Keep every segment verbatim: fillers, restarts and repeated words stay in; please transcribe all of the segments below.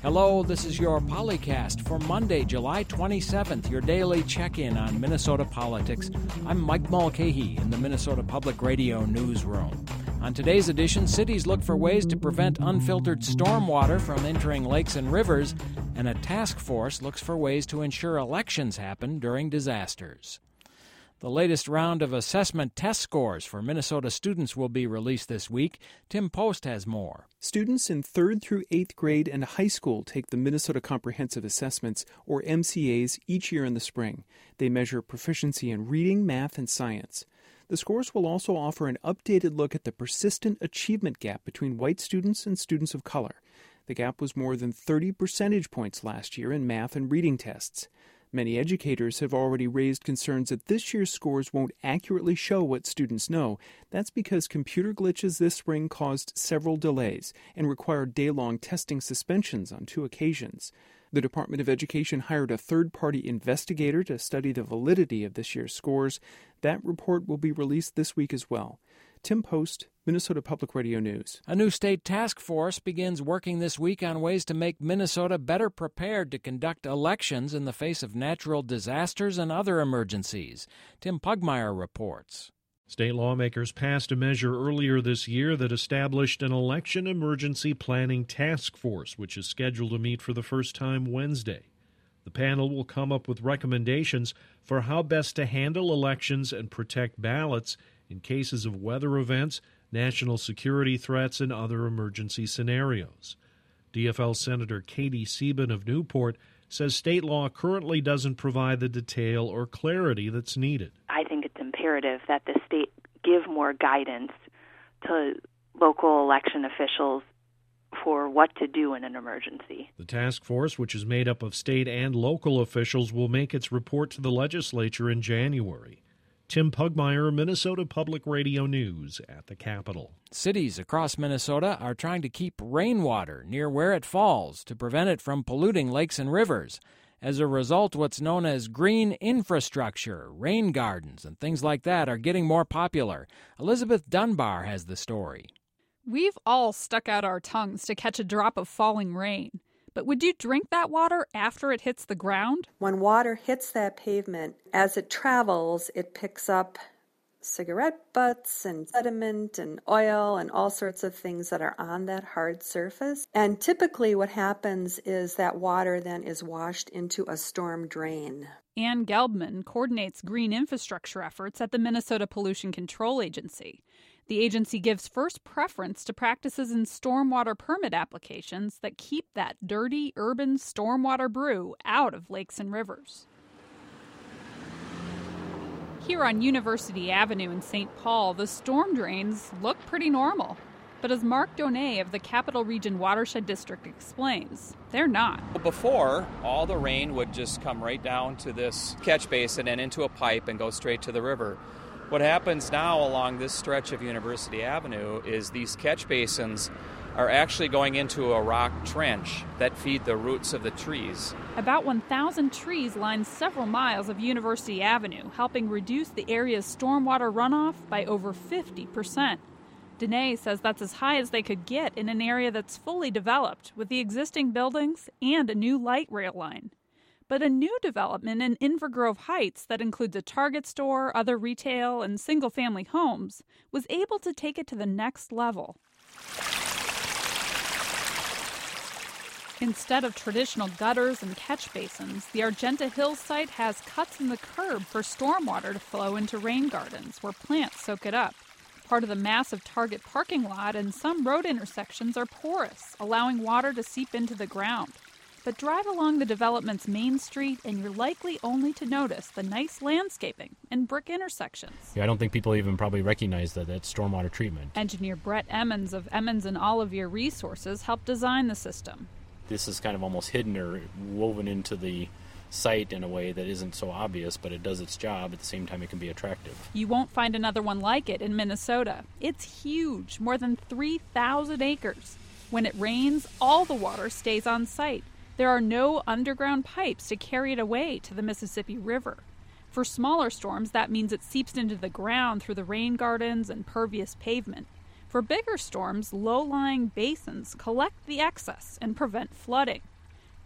Hello, this is your Polycast for Monday, July twenty-seventh, your daily check-in on Minnesota politics. I'm Mike Mulcahy in the Minnesota Public Radio newsroom. On today's edition, cities look for ways to prevent unfiltered stormwater from entering lakes and rivers, and a task force looks for ways to ensure elections happen during disasters. The latest round of assessment test scores for Minnesota students will be released this week. Tim Post has more. Students in third through eighth grade and high school take the Minnesota Comprehensive Assessments, or M C As, each year in the spring. They measure proficiency in reading, math, and science. The scores will also offer an updated look at the persistent achievement gap between white students and students of color. The gap was more than thirty percentage points last year in math and reading tests. Many educators have already raised concerns that this year's scores won't accurately show what students know. That's because computer glitches this spring caused several delays and required day-long testing suspensions on two occasions. The Department of Education hired a third-party investigator to study the validity of this year's scores. That report will be released this week as well. Tim Post, Minnesota Public Radio News. A new state task force begins working this week on ways to make Minnesota better prepared to conduct elections in the face of natural disasters and other emergencies. Tim Pugmire reports. State lawmakers passed a measure earlier this year that established an election emergency planning task force, which is scheduled to meet for the first time Wednesday. The panel will come up with recommendations for how best to handle elections and protect ballots in cases of weather events, national security threats, and other emergency scenarios. D F L Senator Katie Sieben of Newport says state law currently doesn't provide the detail or clarity that's needed. I think it's imperative that the state give more guidance to local election officials for what to do in an emergency. The task force, which is made up of state and local officials, will make its report to the legislature in January. Tim Pugmire, Minnesota Public Radio News at the Capitol. Cities across Minnesota are trying to keep rainwater near where it falls to prevent it from polluting lakes and rivers. As a result, what's known as green infrastructure, rain gardens, and things like that are getting more popular. Elizabeth Dunbar has the story. We've all stuck out our tongues to catch a drop of falling rain. But would you drink that water after it hits the ground? When water hits that pavement, as it travels, it picks up cigarette butts and sediment and oil and all sorts of things that are on that hard surface. And typically what happens is that water then is washed into a storm drain. Ann Gelbman coordinates green infrastructure efforts at the Minnesota Pollution Control Agency. The agency gives first preference to practices in stormwater permit applications that keep that dirty urban stormwater brew out of lakes and rivers. Here on University Avenue in Saint Paul, the storm drains look pretty normal. But as Mark Donay of the Capital Region Watershed District explains, they're not. Before, all the rain would just come right down to this catch basin and into a pipe and go straight to the river. What happens now along this stretch of University Avenue is these catch basins are actually going into a rock trench that feed the roots of the trees. About one thousand trees line several miles of University Avenue, helping reduce the area's stormwater runoff by over fifty percent. Donay says that's as high as they could get in an area that's fully developed with the existing buildings and a new light rail line. But a new development in Inver Grove Heights that includes a Target store, other retail, and single-family homes was able to take it to the next level. Instead of traditional gutters and catch basins, the Argenta Hills site has cuts in the curb for stormwater to flow into rain gardens where plants soak it up. Part of the massive Target parking lot and some road intersections are porous, allowing water to seep into the ground. But drive along the development's main street and you're likely only to notice the nice landscaping and brick intersections. Yeah, I don't think people even probably recognize that it's stormwater treatment. Engineer Brett Emmons of Emmons and Olivier Resources helped design the system. This is kind of almost hidden or woven into the site in a way that isn't so obvious, but it does its job. At the same time, it can be attractive. You won't find another one like it in Minnesota. It's huge, more than three thousand acres. When it rains, all the water stays on site. There are no underground pipes to carry it away to the Mississippi River. For smaller storms, that means it seeps into the ground through the rain gardens and pervious pavement. For bigger storms, low-lying basins collect the excess and prevent flooding.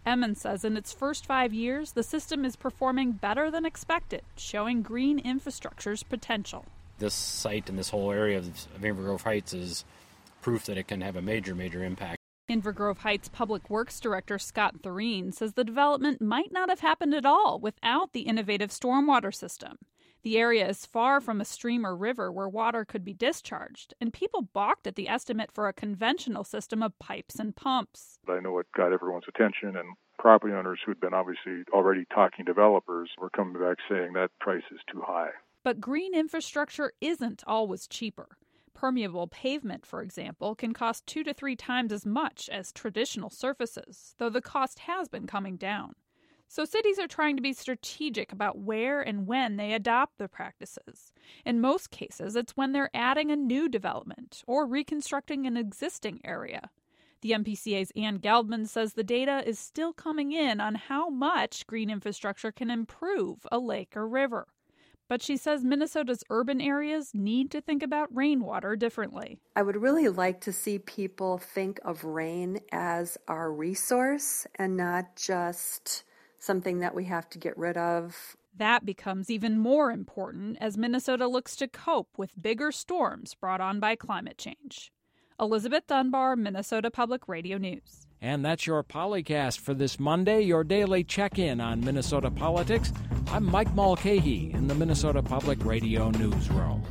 Emmons says in its first five years, the system is performing better than expected, showing green infrastructure's potential. This site and this whole area of Inver Grove Heights is proof that it can have a major, major impact. Inver Grove Heights Public Works Director Scott Thureen says the development might not have happened at all without the innovative stormwater system. The area is far from a stream or river where water could be discharged, and people balked at the estimate for a conventional system of pipes and pumps. I know it got everyone's attention, and property owners who'd been obviously already talking developers were coming back saying that price is too high. But green infrastructure isn't always cheaper. Permeable pavement, for example, can cost two to three times as much as traditional surfaces, though the cost has been coming down. So cities are trying to be strategic about where and when they adopt the practices. In most cases, it's when they're adding a new development or reconstructing an existing area. The M P C A's Ann Geldman says the data is still coming in on how much green infrastructure can improve a lake or river. But she says Minnesota's urban areas need to think about rainwater differently. I would really like to see people think of rain as our resource and not just something that we have to get rid of. That becomes even more important as Minnesota looks to cope with bigger storms brought on by climate change. Elizabeth Dunbar, Minnesota Public Radio News. And that's your Polycast for this Monday, your daily check-in on Minnesota politics. I'm Mike Mulcahy in the Minnesota Public Radio Newsroom.